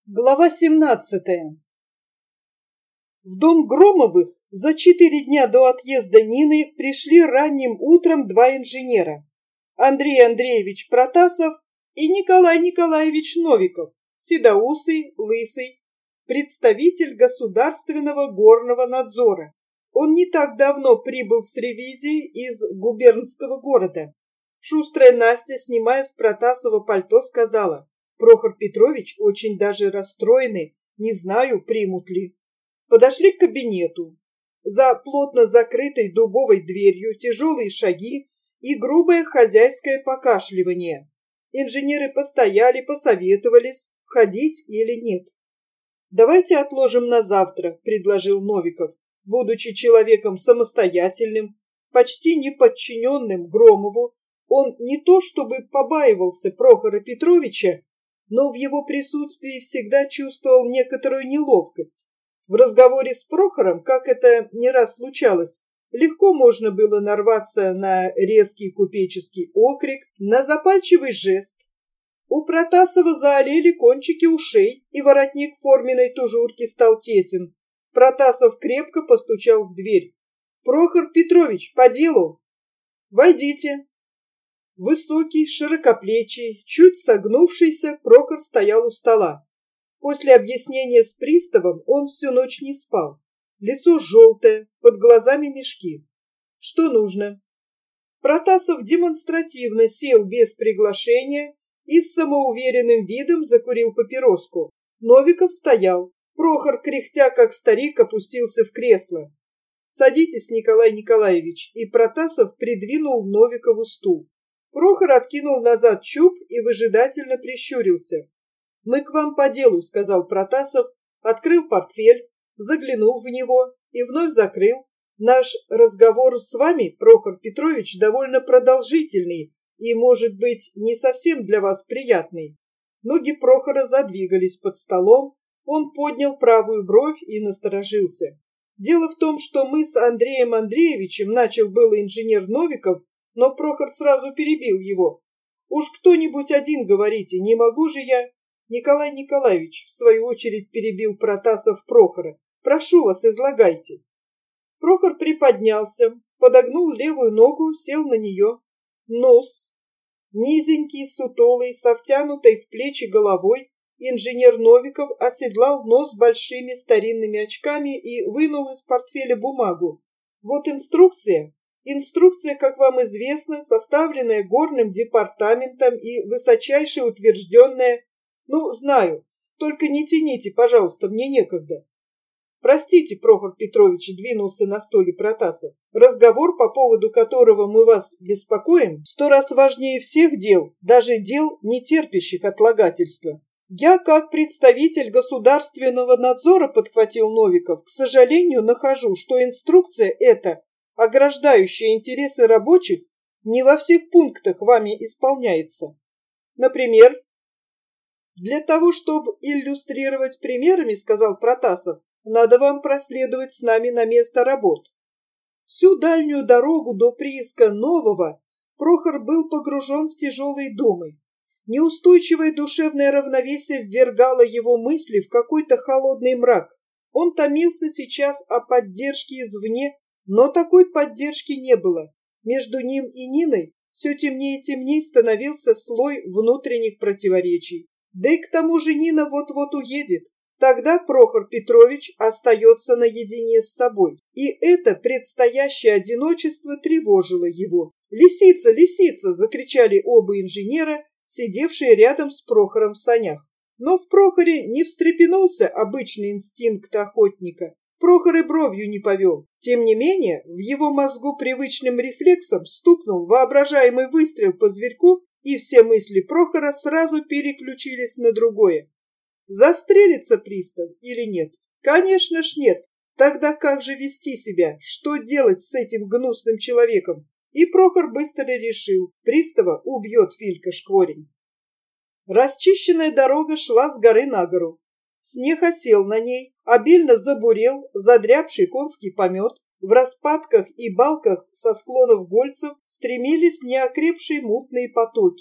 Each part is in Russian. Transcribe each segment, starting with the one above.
Глава 17. В дом Громовых за 4 дня до отъезда Нины пришли ранним утром два инженера: Андрей Андреевич Протасов и Николай Николаевич Новиков, седоусый, лысый, представитель Государственного горного надзора. Он не так давно прибыл с ревизией из губернского города. Шустрая Настя, снимая с Протасова пальто, сказала: «Прохор Петрович очень даже расстроены, не знаю, примут ли». Подошли к кабинету. За плотно закрытой дубовой дверью тяжелые шаги и грубое хозяйское покашливание. Инженеры постояли, посоветовались, входить или нет. «Давайте отложим на завтра», — предложил Новиков, будучи человеком самостоятельным, почти не подчиненным Громову. Он не то чтобы побаивался Прохора Петровича, но в его присутствии всегда чувствовал некоторую неловкость. В разговоре с Прохором, как это не раз случалось, легко можно было нарваться на резкий купеческий окрик, на запальчивый жест. У Протасова заолели кончики ушей, и воротник форменной тужурки стал тесен. Протасов крепко постучал в дверь. «Прохор Петрович, по делу!» «Войдите!» Высокий, широкоплечий, чуть согнувшийся, Прохор стоял у стола. После объяснения с приставом он всю ночь не спал. Лицо желтое, под глазами мешки. «Что нужно?» Протасов демонстративно сел без приглашения и с самоуверенным видом закурил папироску. Новиков стоял. Прохор, кряхтя как старик, опустился в кресло. «Садитесь, Николай Николаевич», и Протасов придвинул Новикову стул. Прохор откинул назад чуб и выжидательно прищурился. «Мы к вам по делу», — сказал Протасов, открыл портфель, заглянул в него и вновь закрыл. «Наш разговор с вами, Прохор Петрович, довольно продолжительный и, может быть, не совсем для вас приятный». Ноги Прохора задвигались под столом, он поднял правую бровь и насторожился. «Дело в том, что мы с Андреем Андреевичем», — начал было инженер Новиков, но Прохор сразу перебил его. «Уж кто-нибудь один говорите, не могу же я...» Николай Николаевич, в свою очередь, перебил Протасов Прохора. «Прошу вас, излагайте». Прохор приподнялся, подогнул левую ногу, сел на нее. Нос. Низенький, сутулый, со втянутой в плечи головой, инженер Новиков оседлал нос большими старинными очками и вынул из портфеля бумагу. «Вот инструкция. Инструкция, как вам известно, составленная горным департаментом и высочайше утвержденная. Ну, знаю, только не тяните, пожалуйста, мне некогда». «Простите, Прохор Петрович», — двинулся на стуле Протасов, «разговор, по поводу которого мы вас беспокоим, 100 раз важнее всех дел, даже дел, не терпящих отлагательства». «Я, как представитель государственного надзора», — подхватил Новиков, «к сожалению, нахожу, что инструкция эта, ограждающая интересы рабочих, не во всех пунктах вами исполняется. Например...» «Для того, чтобы иллюстрировать примерами, — сказал Протасов, — надо вам проследовать с нами на место работ». Всю дальнюю дорогу до прииска Нового Прохор был погружен в тяжелые думы. Неустойчивое душевное равновесие ввергало его мысли в какой-то холодный мрак. Он томился сейчас о поддержке извне, но такой поддержки не было. Между ним и Ниной все темнее и темнее становился слой внутренних противоречий. Да и к тому же Нина вот-вот уедет. Тогда Прохор Петрович остается наедине с собой. И это предстоящее одиночество тревожило его. «Лисица, лисица!» — закричали оба инженера, сидевшие рядом с Прохором в санях. Но в Прохоре не встрепенулся обычный инстинкт охотника. Прохор и бровью не повел. Тем не менее, в его мозгу привычным рефлексом стукнул воображаемый выстрел по зверьку, и все мысли Прохора сразу переключились на другое. Застрелится пристав или нет? Конечно ж нет. Тогда как же вести себя? Что делать с этим гнусным человеком? И Прохор быстро решил: пристава убьет Филька Шкворень. Расчищенная дорога шла с горы на гору. Снег осел на ней, обильно забурел задрябший конский помет. В распадках и балках со склонов Гольцев стремились неокрепшие мутные потоки.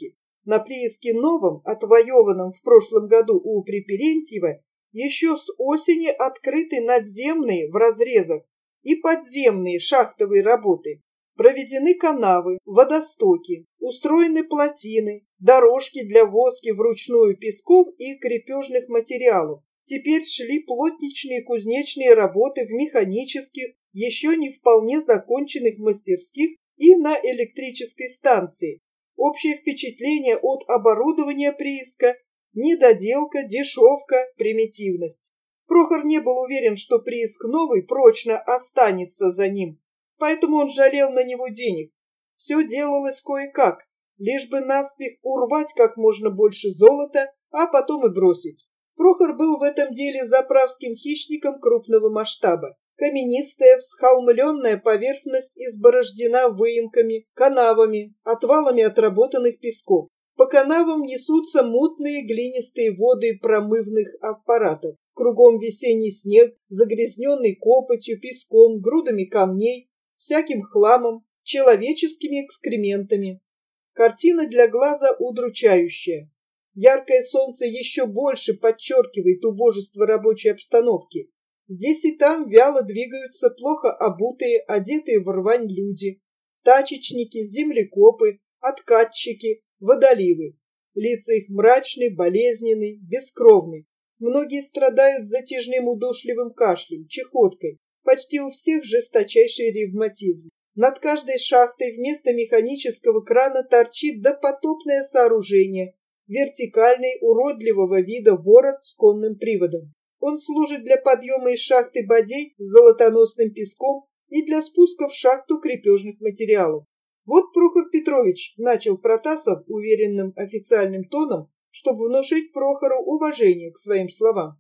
На прииске новом, отвоеванном в прошлом году у Приперентьева, еще с осени открыты надземные в разрезах и подземные шахтовые работы. Проведены канавы, водостоки, устроены плотины, дорожки для возки вручную песков и крепежных материалов. Теперь шли плотничные и кузнечные работы в механических, еще не вполне законченных мастерских и на электрической станции. Общее впечатление от оборудования прииска – недоделка, дешевка, примитивность. Прохор не был уверен, что прииск новый прочно останется за ним, поэтому он жалел на него денег. Все делалось кое-как, лишь бы наспех урвать как можно больше золота, а потом и бросить. Прохор был в этом деле заправским хищником крупного масштаба. Каменистая, всхолмленная поверхность изборождена выемками, канавами, отвалами отработанных песков. По канавам несутся мутные глинистые воды промывных аппаратов. Кругом весенний снег, загрязненный копотью, песком, грудами камней, всяким хламом, человеческими экскрементами. Картина для глаза удручающая. Яркое солнце еще больше подчеркивает убожество рабочей обстановки. Здесь и там вяло двигаются плохо обутые, одетые в рвань люди. Тачечники, землекопы, откатчики, водоливы. Лица их мрачны, болезненны, бескровны. Многие страдают затяжным удушливым кашлем, чехоткой. Почти у всех жесточайший ревматизм. Над каждой шахтой вместо механического крана торчит допотопное сооружение, вертикальный, уродливого вида ворот с конным приводом. Он служит для подъема из шахты бодей с золотоносным песком и для спуска в шахту крепежных материалов. Вот Прохор Петрович начал Протасов уверенным официальным тоном, чтобы внушить Прохору уважение к своим словам.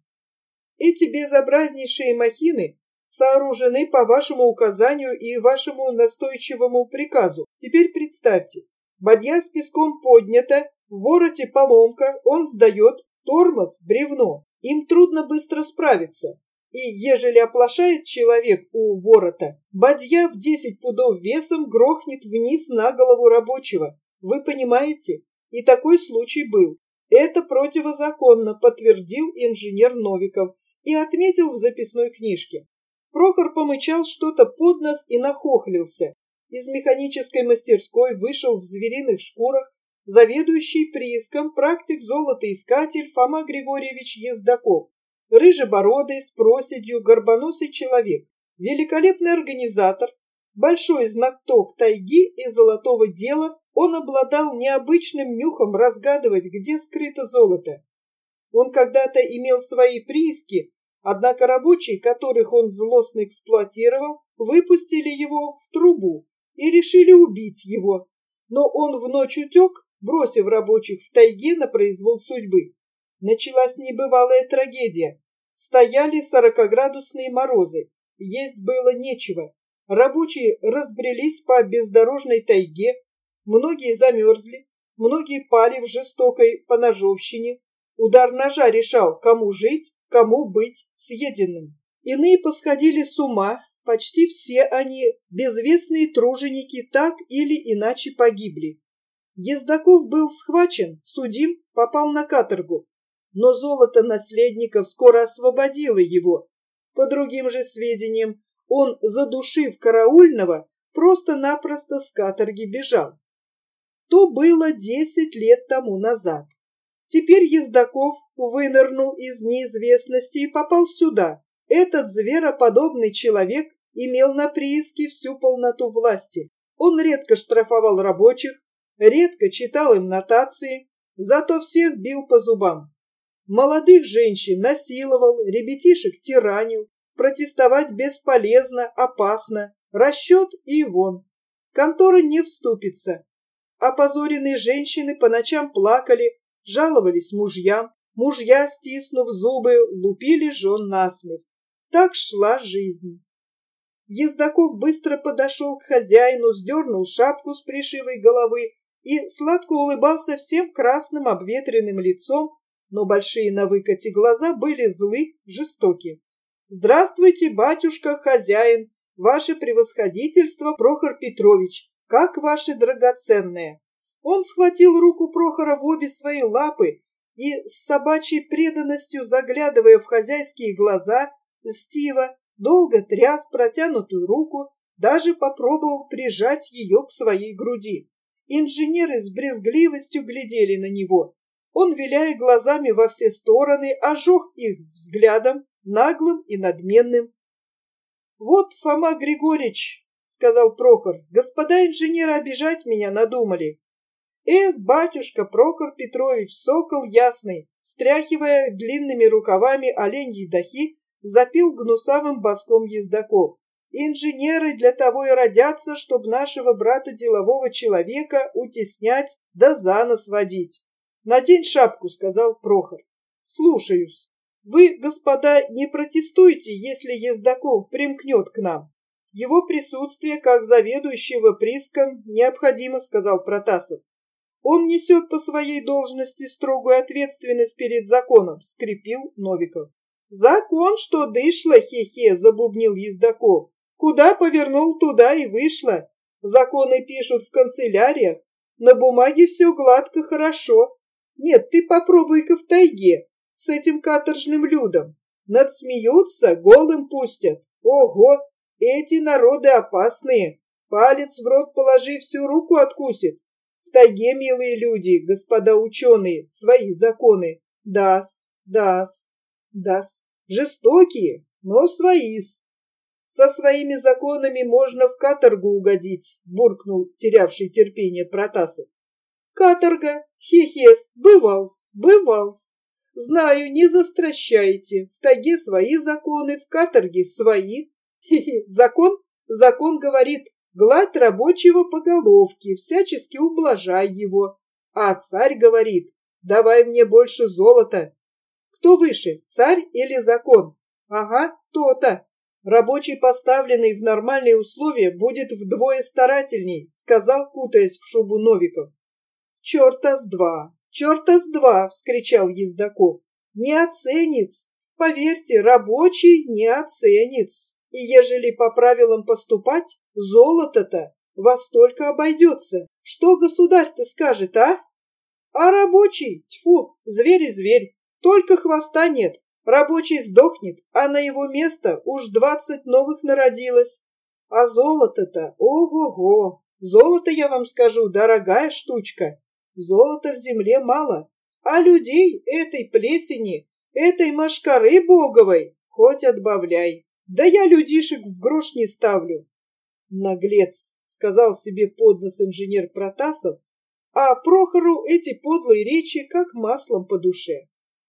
Эти безобразнейшие махины сооружены по вашему указанию и вашему настойчивому приказу. Теперь представьте, бадья с песком поднята, в вороте поломка, он сдает, тормоз, бревно. Им трудно быстро справиться. И ежели оплошает человек у ворота, бадья в 10 пудов весом грохнет вниз на голову рабочего. Вы понимаете? И такой случай был. Это противозаконно, подтвердил инженер Новиков и отметил в записной книжке. Прохор помычал что-то под нос и нахохлился. Из механической мастерской вышел в звериных шкурах заведующий прииском практик-золотоискатель Фома Григорьевич Ездаков, рыжебородый, с проседью, горбоносый человек, великолепный организатор, большой знаток тайги и золотого дела, он обладал необычным нюхом разгадывать, где скрыто золото. Он когда-то имел свои прииски, однако рабочие, которых он злостно эксплуатировал, выпустили его в трубу и решили убить его. Но он в ночь утек, бросив рабочих в тайге на произвол судьбы. Началась небывалая трагедия. Стояли 40-градусные морозы, есть было нечего. Рабочие разбрелись по бездорожной тайге, многие замерзли, многие пали в жестокой поножовщине. Удар ножа решал, кому жить, кому быть съеденным. Иные посходили с ума, почти все они, безвестные труженики, так или иначе погибли. Ездаков был схвачен, судим, попал на каторгу, но золото наследников скоро освободило его. По другим же сведениям, он, задушив караульного, просто-напросто с каторги бежал. То было 10 лет тому назад. Теперь Ездаков вынырнул из неизвестности и попал сюда. Этот звероподобный человек имел на прииске всю полноту власти. Он редко штрафовал рабочих, редко читал им нотации, зато всех бил по зубам. Молодых женщин насиловал, ребятишек тиранил, протестовать бесполезно, опасно, расчет и вон. Контора не вступится. Опозоренные женщины по ночам плакали, жаловались мужьям, мужья, стиснув зубы, лупили жен насмерть. Так шла жизнь. Ездаков быстро подошел к хозяину, сдернул шапку с пришивой головы и сладко улыбался всем красным обветренным лицом, но большие на выкате глаза были злы, жестоки. «Здравствуйте, батюшка, хозяин, ваше превосходительство, Прохор Петрович, как ваше драгоценное!» Он схватил руку Прохора в обе свои лапы и, с собачьей преданностью заглядывая в хозяйские глаза, льстиво, долго тряс протянутую руку, даже попробовал прижать ее к своей груди. Инженеры с брезгливостью глядели на него. Он, виляя глазами во все стороны, ожег их взглядом, наглым и надменным. «Вот, Фома Григорьевич, — сказал Прохор, — господа инженеры обижать меня надумали. Эх, батюшка Прохор Петрович, сокол ясный, встряхивая длинными рукавами оленьи дахи, запил гнусавым баском ездаков. Инженеры для того и родятся, чтоб нашего брата делового человека утеснять да за нос водить. Надень шапку, — сказал Прохор. Слушаюсь. Вы, господа, не протестуйте, если Ездаков примкнет к нам. Его присутствие, как заведующего прииском, необходимо, — сказал Протасов. Он несет по своей должности строгую ответственность перед законом, — скрипел Новиков. Закон, что дышло, хе-хе, — забубнил Ездаков. Куда повернул, туда и вышло. Законы пишут в канцеляриях. На бумаге все гладко, хорошо. Нет, ты попробуй-ка в тайге с этим каторжным людом. Надсмеются, голым пустят. Ого, эти народы опасные. Палец в рот положи, всю руку откусит. В тайге, милые люди, господа ученые, свои законы. Дас. Жестокие, но свои-с. Со своими законами можно в каторгу угодить, буркнул терявший терпение Протасов. Каторга, хе-хес, бывалс. Знаю, не застращайте. В тайге свои законы, в каторге свои. Хе-хе, закон говорит, гладь рабочего по головке, всячески ублажай его. А царь говорит, давай мне больше золота. Кто выше, царь или закон? Ага, то-то. Рабочий, поставленный в нормальные условия, будет вдвое старательней, сказал, кутаясь в шубу Новиков. Черта с два, вскричал Ездаков. Не оценец, поверьте, рабочий не оценец. И ежели по правилам поступать, золото-то во столько обойдется. Что государь-то скажет, а? А рабочий, тьфу, зверь и зверь, только хвоста нет. Рабочий сдохнет, а на его место уж 20 новых народилось. А золото-то, ого-го, золото, я вам скажу, дорогая штучка. Золота в земле мало, а людей этой плесени, этой мошкары боговой, хоть отбавляй. Да я людишек в грош не ставлю. Наглец, сказал себе под нос инженер Протасов, а Прохору эти подлые речи как маслом по душе.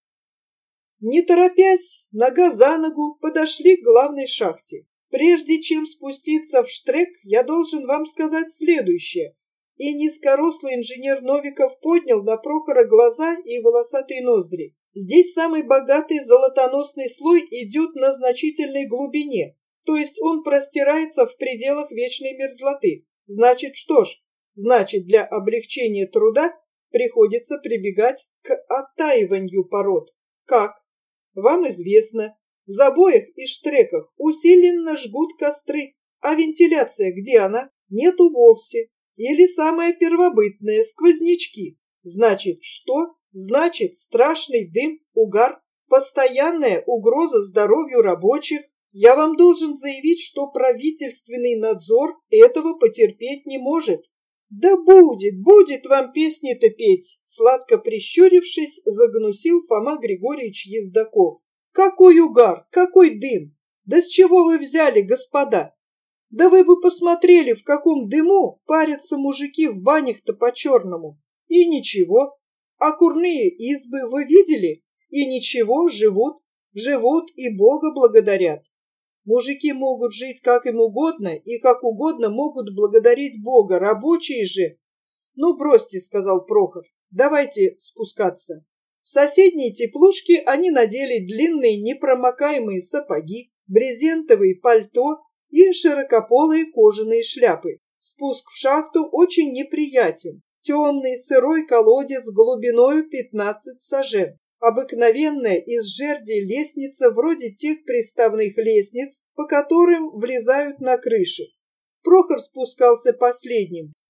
Не торопясь, нога за ногу подошли к главной шахте. Прежде чем спуститься в штрек, я должен вам сказать следующее. И низкорослый инженер Новиков поднял на Прохора глаза и волосатые ноздри. Здесь самый богатый золотоносный слой идет на значительной глубине, то есть он простирается в пределах вечной мерзлоты. Значит, что ж? Значит, для облегчения труда приходится прибегать к оттаиванию пород. Как? Вам известно, в забоях и штреках усиленно жгут костры, а вентиляция где она? Нету вовсе. Или самое первобытное – сквознячки. Значит, что? Значит, страшный дым, угар, постоянная угроза здоровью рабочих. Я вам должен заявить, что правительственный надзор этого потерпеть не может. Да будет вам песни-то петь, сладко прищурившись, загнусил Фома Григорьевич Ездаков. Какой угар, какой дым! Да с чего вы взяли, господа? Да вы бы посмотрели, в каком дыму парятся мужики в банях-то по-черному. И ничего. А курные избы вы видели? И ничего, живут и Бога благодарят. Мужики могут жить как им угодно и как угодно могут благодарить Бога, рабочие же. Ну, бросьте, сказал Прохор, давайте спускаться. В соседней теплушке они надели длинные непромокаемые сапоги, брезентовые пальто и широкополые кожаные шляпы. Спуск в шахту очень неприятен. Темный сырой колодец глубиною 15 сажен. Обыкновенная из жерди лестница вроде тех приставных лестниц, по которым влезают на крыши. Прохор спускался последним.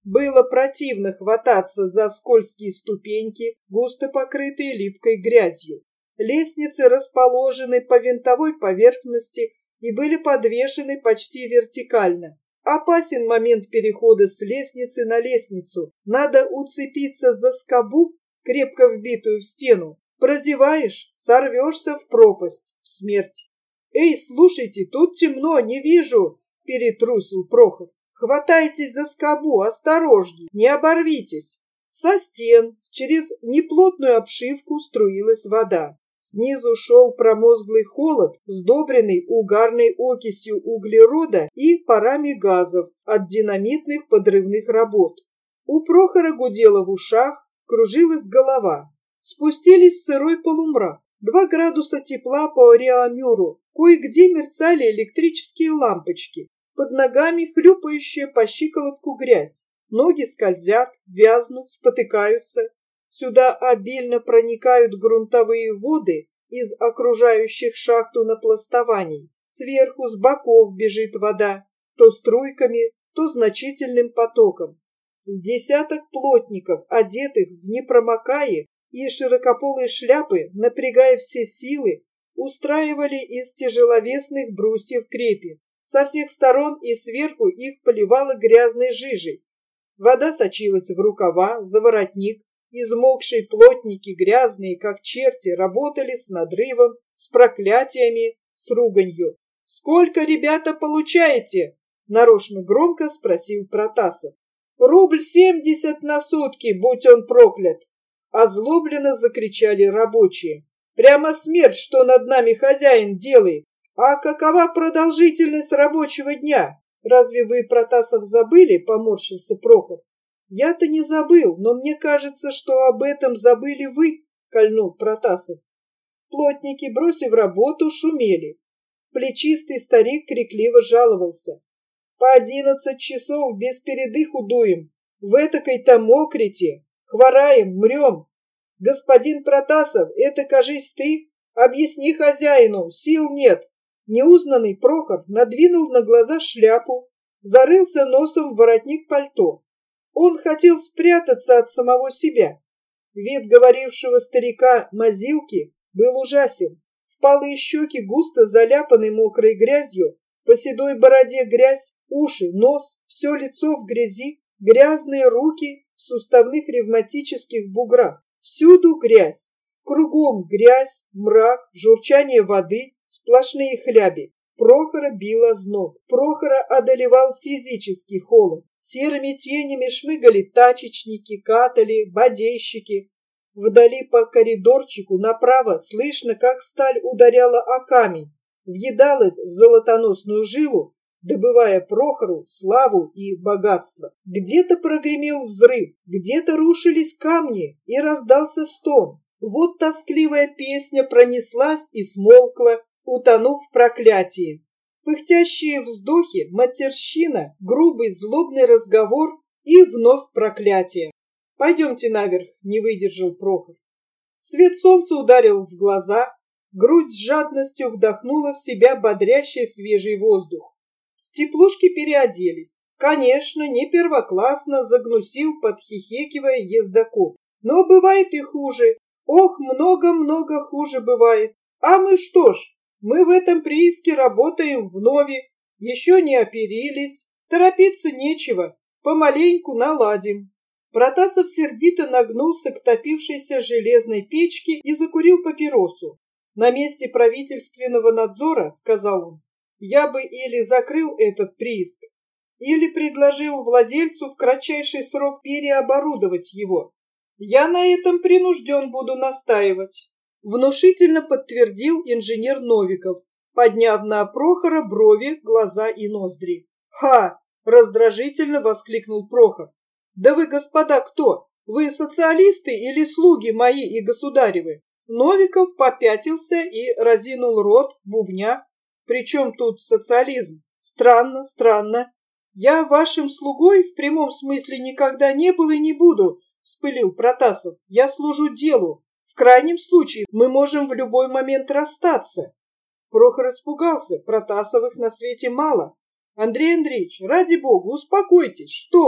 Было противно хвататься за скользкие ступеньки, густо покрытые липкой грязью. Лестницы расположены по винтовой поверхности и были подвешены почти вертикально. Опасен момент перехода с лестницы на лестницу. Надо уцепиться за скобу, крепко вбитую в стену. Прозеваешь — сорвешься в пропасть, в смерть. «Эй, слушайте, тут темно, не вижу!» — перетрусил Прохор. «Хватайтесь за скобу, осторожней, не оборвитесь!» Со стен через неплотную обшивку струилась вода. Снизу шел промозглый холод, сдобренный угарной окисью углерода и парами газов от динамитных подрывных работ. У Прохора гудело в ушах, кружилась голова. Спустились в сырой полумрак. 2 градуса тепла по Реамюру. Кое-где мерцали электрические лампочки. Под ногами хлюпающая по щиколотку грязь. Ноги скользят, вязнут, спотыкаются. Сюда обильно проникают грунтовые воды из окружающих шахту напластований. Сверху, с боков бежит вода, то струйками, то значительным потоком. С десяток плотников, одетых в непромокаи и широкополые шляпы, напрягая все силы, устраивали из тяжеловесных брусьев крепи. Со всех сторон и сверху их поливало грязной жижей. Вода сочилась в рукава, за воротник. Измокшие плотники, грязные, как черти, работали с надрывом, с проклятиями, с руганью. «Сколько, ребята, получаете?» — нарочно громко спросил Протасов. «Рубль 70 на сутки, будь он проклят!» Озлобленно закричали рабочие. «Прямо смерть, что над нами хозяин делает! А какова продолжительность рабочего дня? Разве вы, Протасов, забыли?» — поморщился Прохор. «Я-то не забыл, но мне кажется, что об этом забыли вы», — кольнул Протасов. Плотники, бросив работу, шумели. Плечистый старик крикливо жаловался. «По 11 часов без передыху дуем, в этакой-то мокрите, хвораем, мрем. Господин Протасов, это, кажись, ты? Объясни хозяину, сил нет». Неузнанный Прохор надвинул на глаза шляпу, зарылся носом в воротник пальто. Он хотел спрятаться от самого себя. Вид говорившего старика Мазилки был ужасен. Впалые щеки густо заляпаны мокрой грязью, по седой бороде грязь, уши, нос, все лицо в грязи, грязные руки в суставных ревматических буграх. Всюду грязь. Кругом грязь, мрак, журчание воды, сплошные хляби. Прохора бил озноб. Прохора одолевал физический холод. Серыми тенями шмыгали тачечники, катали, бодейщики. Вдали по коридорчику направо слышно, как сталь ударяла о камень, въедалась в золотоносную жилу, добывая Прохору славу и богатство. Где-то прогремел взрыв, где-то рушились камни, и раздался стон. Вот тоскливая песня пронеслась и смолкла, утонув в проклятии. Пыхтящие вздохи, матерщина, грубый злобный разговор и вновь проклятие. «Пойдемте наверх», — не выдержал Прохор. Свет солнца ударил в глаза, грудь с жадностью вдохнула в себя бодрящий свежий воздух. В теплушке переоделись. Конечно, не первоклассно, загнусил, подхихикивая ездаков. Но бывает и хуже. Ох, много-много хуже бывает. А мы что ж, мы в этом прииске работаем вновь, еще не оперились, торопиться нечего, помаленьку наладим. Протасов сердито нагнулся к топившейся железной печке и закурил папиросу. На месте правительственного надзора, сказал он, я бы или закрыл этот прииск, или предложил владельцу в кратчайший срок переоборудовать его. Я на этом принужден буду настаивать. Внушительно подтвердил инженер Новиков, подняв на Прохора брови, глаза и ноздри. «Ха!» — раздражительно воскликнул Прохор. «Да вы, господа, кто? Вы социалисты или слуги мои и государевы?» Новиков попятился и разинул рот, бубня. «Причем тут социализм? Странно, странно. Я вашим слугой в прямом смысле никогда не был и не буду», — вспылил Протасов. «Я служу делу. В крайнем случае мы можем в любой момент расстаться». Прохор испугался, Протасовых на свете мало. «Андрей Андреевич, ради бога, успокойтесь, что вы?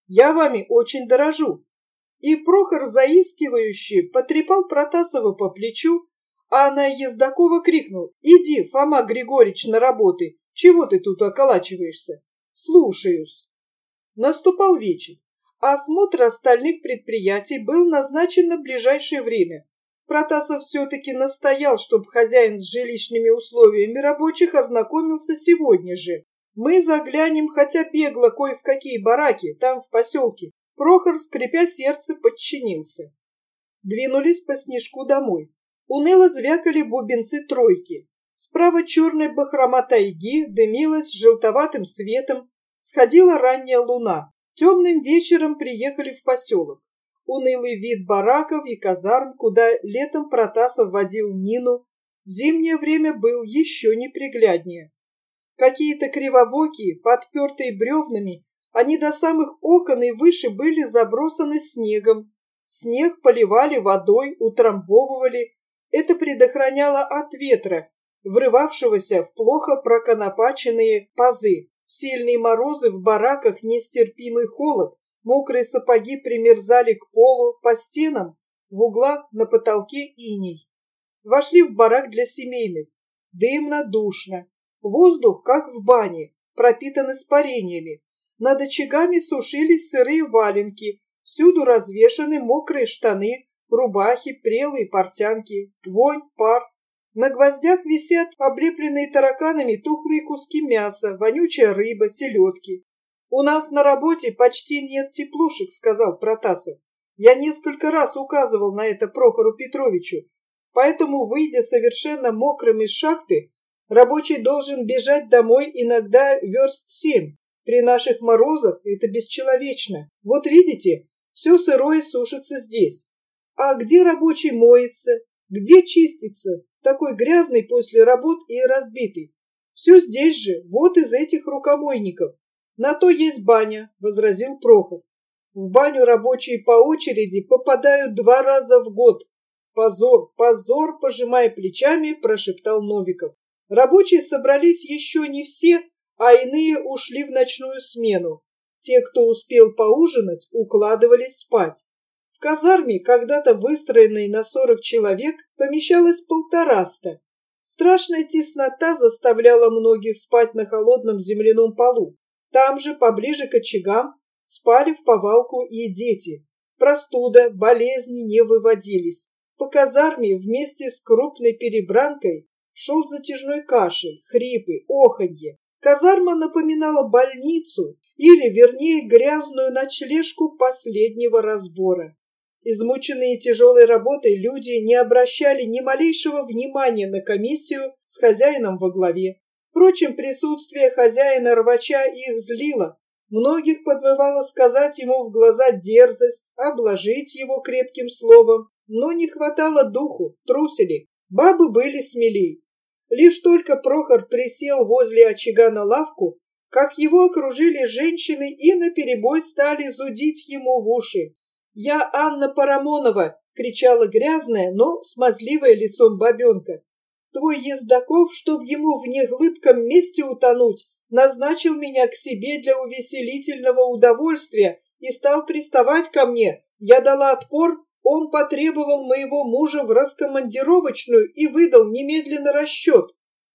Я вами очень дорожу». И Прохор заискивающе потрепал Протасова по плечу, а на Ездакова крикнул: «Иди, Фома Григорьевич, на работы. Чего ты тут околачиваешься?» «Слушаюсь». Наступал вечер, а осмотр остальных предприятий был назначен на ближайшее время. Протасов все-таки настоял, чтобы хозяин с жилищными условиями рабочих ознакомился сегодня же. «Мы заглянем хотя бегло кое в какие бараки, там в поселке». Прохор, скрипя сердце, подчинился. Двинулись по снежку домой. Уныло звякали бубенцы тройки. Справа черная бахрома тайги дымилась желтоватым светом. Сходила ранняя луна. Темным вечером приехали в поселок. Унылый вид бараков и казарм, куда летом Протасов водил Нину, в зимнее время был еще непригляднее. Какие-то кривобокие, подпертые бревнами, они до самых окон и выше были забросаны снегом. Снег поливали водой, утрамбовывали. Это предохраняло от ветра, врывавшегося в плохо проконопаченные пазы. В сильные морозы в бараках нестерпимый холод, мокрые сапоги примерзали к полу, по стенам, в углах, на потолке иней. Вошли в барак для семейных. Дымно, душно. Воздух, как в бане, пропитан испарениями. Над очагами сушились сырые валенки, всюду развешаны мокрые штаны, рубахи, прелые портянки, вонь, пар. На гвоздях висят облепленные тараканами тухлые куски мяса, вонючая рыба, селедки. «У нас на работе почти нет теплушек», — сказал Протасов. «Я несколько раз указывал на это Прохору Петровичу, поэтому, выйдя совершенно мокрым из шахты, рабочий должен бежать домой иногда верст 7. При наших морозах это бесчеловечно. Вот видите, все сырое сушится здесь. А где рабочий моется? Где чистится? Такой грязный после работ и разбитый. Все здесь же, вот из этих рукомойников. На то есть баня, возразил Прохор. В баню рабочие по очереди попадают 2 раза в год. Позор, позор, пожимая плечами, прошептал Новиков. Рабочие собрались еще не все, а иные ушли в ночную смену. Те, кто успел поужинать, укладывались спать. В казарме, когда-то выстроенной на 40 человек, помещалось 150. Страшная теснота заставляла многих спать на холодном земляном полу. Там же, поближе к очагам, спали вповалку и дети. Простуда, болезни не выводились. По казарме вместе с крупной перебранкой шел затяжной кашель, хрипы, оханье. Казарма напоминала больницу, или, вернее, грязную ночлежку последнего разбора. Измученные тяжелой работой люди не обращали ни малейшего внимания на комиссию с хозяином во главе. Впрочем, присутствие хозяина-рвача их злило. Многих подмывало сказать ему в глаза дерзость, обложить его крепким словом, но не хватало духу, трусили. Бабы были смелей. Лишь только Прохор присел возле очага на лавку, как его окружили женщины и наперебой стали зудить ему в уши. «Я Анна Парамонова!» — кричала грязная, но смазливая лицом бабенка. «Твой Ездаков, чтоб ему в неглыбком месте утонуть, назначил меня к себе для увеселительного удовольствия и стал приставать ко мне. Я дала отпор, он потребовал моего мужа в раскомандировочную и выдал немедленно расчет.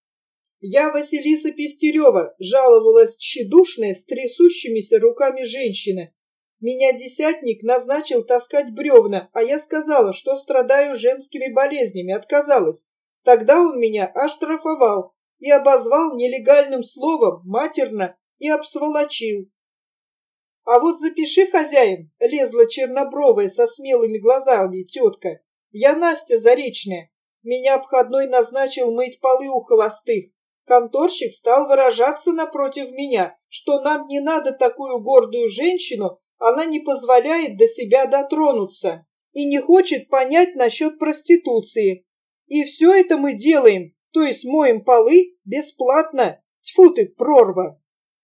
«Я Василиса Пестерева», — жаловалась тщедушная с трясущимися руками женщина. «Меня десятник назначил таскать бревна, а я сказала, что страдаю женскими болезнями, отказалась. Тогда он меня оштрафовал и обозвал нелегальным словом, матерно, и обсволочил». «А вот запиши, хозяин», — лезла чернобровая со смелыми глазами тетка. «Я Настя Заречная. Меня обходной назначил мыть полы у холостых. Конторщик стал выражаться напротив меня, что нам не надо такую гордую женщину, она не позволяет до себя дотронуться и не хочет понять насчет проституции. И все это мы делаем, то есть моем полы, бесплатно. Тьфу ты, прорва!»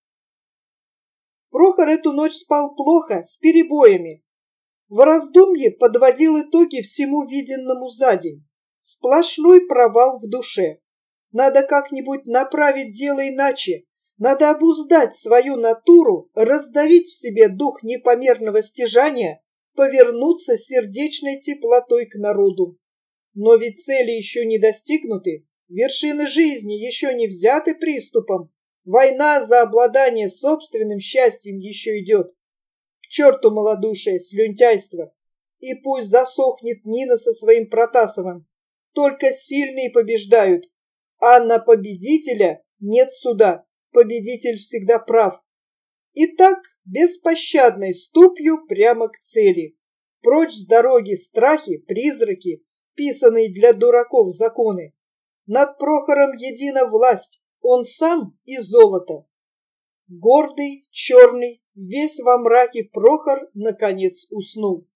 Прохор эту ночь спал плохо, с перебоями. В раздумье подводил итоги всему виденному за день. Сплошной провал в душе. Надо как-нибудь направить дело иначе, Надо обуздать свою натуру, раздавить в себе дух непомерного стяжания, повернуться сердечной теплотой к народу. Но ведь цели еще не достигнуты, вершины жизни еще не взяты приступом. Война за обладание собственным счастьем еще идет. К черту малодушие, слюнтяйство. И пусть засохнет Нина со своим Протасовым. Только сильные побеждают, а на победителя нет суда. Победитель всегда прав. И так, беспощадной ступью прямо к цели. Прочь с дороги страхи, призраки, писанные для дураков законы. Над Прохором едина власть, он сам и золото. Гордый, черный, весь во мраке Прохор наконец уснул.